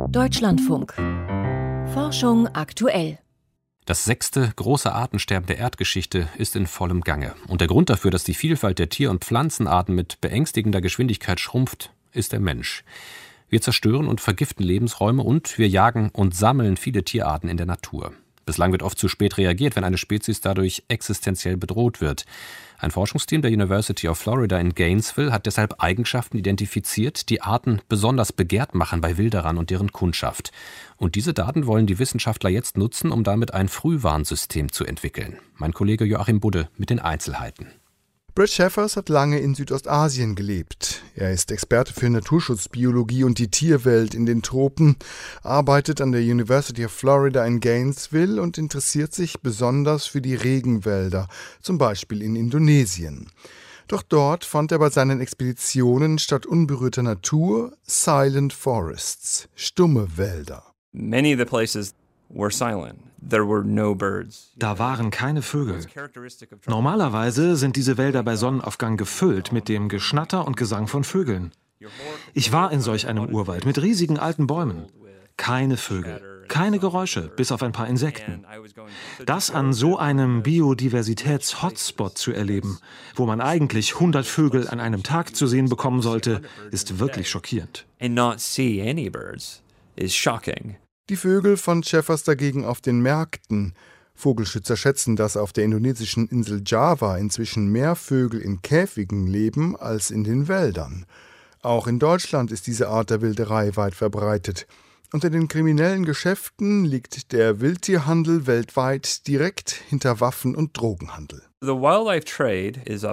Deutschlandfunk. Forschung aktuell. Das 6. große Artensterben der Erdgeschichte ist in vollem Gange. Und der Grund dafür, dass die Vielfalt der Tier- und Pflanzenarten mit beängstigender Geschwindigkeit schrumpft, ist der Mensch. Wir zerstören und vergiften Lebensräume und wir jagen und sammeln viele Tierarten in der Natur. Bislang wird oft zu spät reagiert, wenn eine Spezies dadurch existenziell bedroht wird. Ein Forschungsteam der University of Florida in Gainesville hat deshalb Eigenschaften identifiziert, die Arten besonders begehrt machen bei Wilderern und deren Kundschaft. Und diese Daten wollen die Wissenschaftler jetzt nutzen, um damit ein Frühwarnsystem zu entwickeln. Mein Kollege Joachim Budde mit den Einzelheiten. Brett Sheffers hat lange in Südostasien gelebt. Er ist Experte für Naturschutzbiologie und die Tierwelt in den Tropen, arbeitet an der University of Florida in Gainesville und interessiert sich besonders für die Regenwälder, zum Beispiel in Indonesien. Doch dort fand er bei seinen Expeditionen statt unberührter Natur Silent Forests, stumme Wälder. Many of the places were silent. There were no birds. Da waren keine Vögel. Normalerweise sind diese Wälder bei Sonnenaufgang gefüllt mit dem Geschnatter und Gesang von Vögeln. Ich war in solch einem Urwald mit riesigen alten Bäumen. Keine Vögel, keine Geräusche, bis auf ein paar Insekten. Das an so einem Biodiversitäts-Hotspot zu erleben, wo man eigentlich 100 Vögel an einem Tag zu sehen bekommen sollte, ist wirklich schockierend. And not see any birds is shocking. Die Vögel fand Sheffers dagegen auf den Märkten. Vogelschützer schätzen, dass auf der indonesischen Insel Java inzwischen mehr Vögel in Käfigen leben als in den Wäldern. Auch in Deutschland ist diese Art der Wilderei weit verbreitet. Unter den kriminellen Geschäften liegt der Wildtierhandel weltweit direkt hinter Waffen- und Drogenhandel. The wildlife trade is a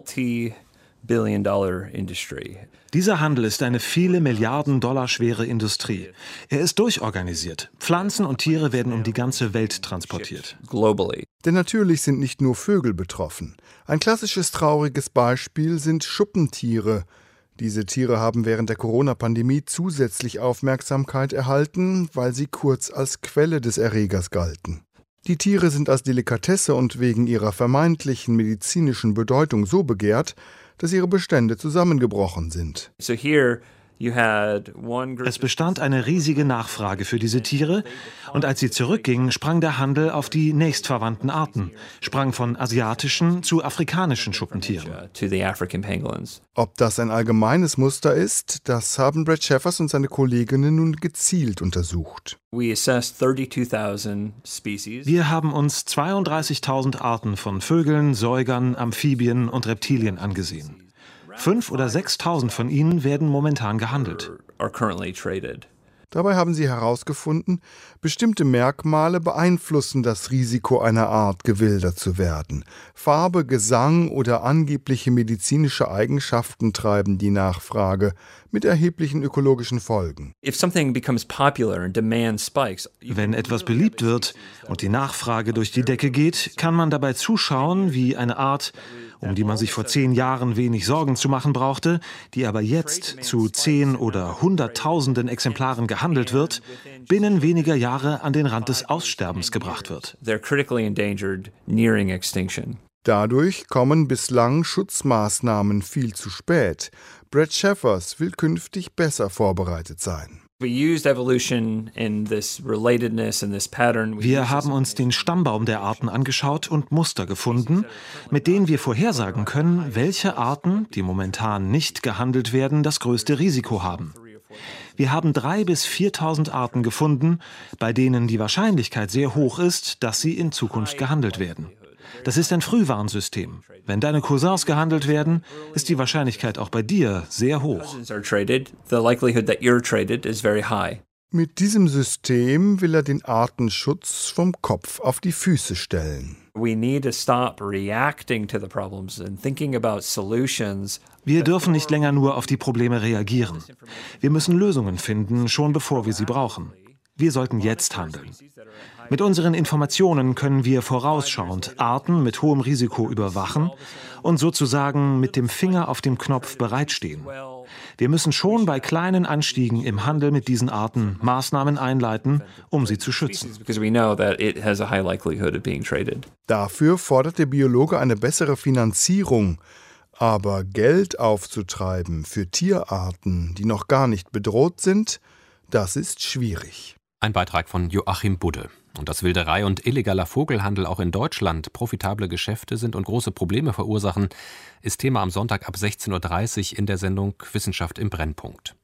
multi-billion-dollar industry. Dieser Handel ist eine viele Milliarden Dollar schwere Industrie. Er ist durchorganisiert. Pflanzen und Tiere werden um die ganze Welt transportiert. Globally. Denn natürlich sind nicht nur Vögel betroffen. Ein klassisches trauriges Beispiel sind Schuppentiere. Diese Tiere haben während der Corona-Pandemie zusätzlich Aufmerksamkeit erhalten, weil sie kurz als Quelle des Erregers galten. Die Tiere sind als Delikatesse und wegen ihrer vermeintlichen medizinischen Bedeutung so begehrt, dass ihre Bestände zusammengebrochen sind. So here you had one group. Es bestand eine riesige Nachfrage für diese Tiere und als sie zurückgingen, sprang der Handel auf die nächstverwandten Arten, sprang von asiatischen zu afrikanischen Schuppentieren. To the African pangolins. Ob das ein allgemeines Muster ist, das haben Brett Sheffers und seine Kolleginnen nun gezielt untersucht. We assessed 32,000 species. Wir haben uns 32.000 Arten von Vögeln, Säugern, Amphibien und Reptilien angesehen. 5.000 oder 6.000 von ihnen werden momentan gehandelt. Are currently traded. Dabei haben sie herausgefunden, bestimmte Merkmale beeinflussen das Risiko einer Art, gewildert zu werden. Farbe, Gesang oder angebliche medizinische Eigenschaften treiben die Nachfrage mit erheblichen ökologischen Folgen. If something becomes popular and demand spikes. Wenn etwas beliebt wird und die Nachfrage durch die Decke geht, kann man dabei zuschauen, wie eine Art, um die man sich vor 10 Jahren wenig Sorgen zu machen brauchte, die aber jetzt zu 10 oder Hunderttausenden Exemplaren gehandelt wird, binnen weniger Jahre an den Rand des Aussterbens gebracht wird. They're critically endangered, nearing extinction. Dadurch kommen bislang Schutzmaßnahmen viel zu spät. Brett Sheffers will künftig besser vorbereitet sein. Wir haben uns den Stammbaum der Arten angeschaut und Muster gefunden, mit denen wir vorhersagen können, welche Arten, die momentan nicht gehandelt werden, das größte Risiko haben. Wir haben 3.000 bis 4.000 Arten gefunden, bei denen die Wahrscheinlichkeit sehr hoch ist, dass sie in Zukunft gehandelt werden. Das ist ein Frühwarnsystem. Wenn deine Cousins gehandelt werden, ist die Wahrscheinlichkeit auch bei dir sehr hoch. Mit diesem System will er den Artenschutz vom Kopf auf die Füße stellen. Wir dürfen nicht länger nur auf die Probleme reagieren. Wir müssen Lösungen finden, schon bevor wir sie brauchen. Wir sollten jetzt handeln. Mit unseren Informationen können wir vorausschauend Arten mit hohem Risiko überwachen und sozusagen mit dem Finger auf dem Knopf bereitstehen. Wir müssen schon bei kleinen Anstiegen im Handel mit diesen Arten Maßnahmen einleiten, um sie zu schützen. Dafür fordert der Biologe eine bessere Finanzierung. Aber Geld aufzutreiben für Tierarten, die noch gar nicht bedroht sind, das ist schwierig. Ein Beitrag von Joachim Budde. Und dass Wilderei und illegaler Vogelhandel auch in Deutschland profitable Geschäfte sind und große Probleme verursachen, ist Thema am Sonntag ab 16:30 Uhr in der Sendung Wissenschaft im Brennpunkt.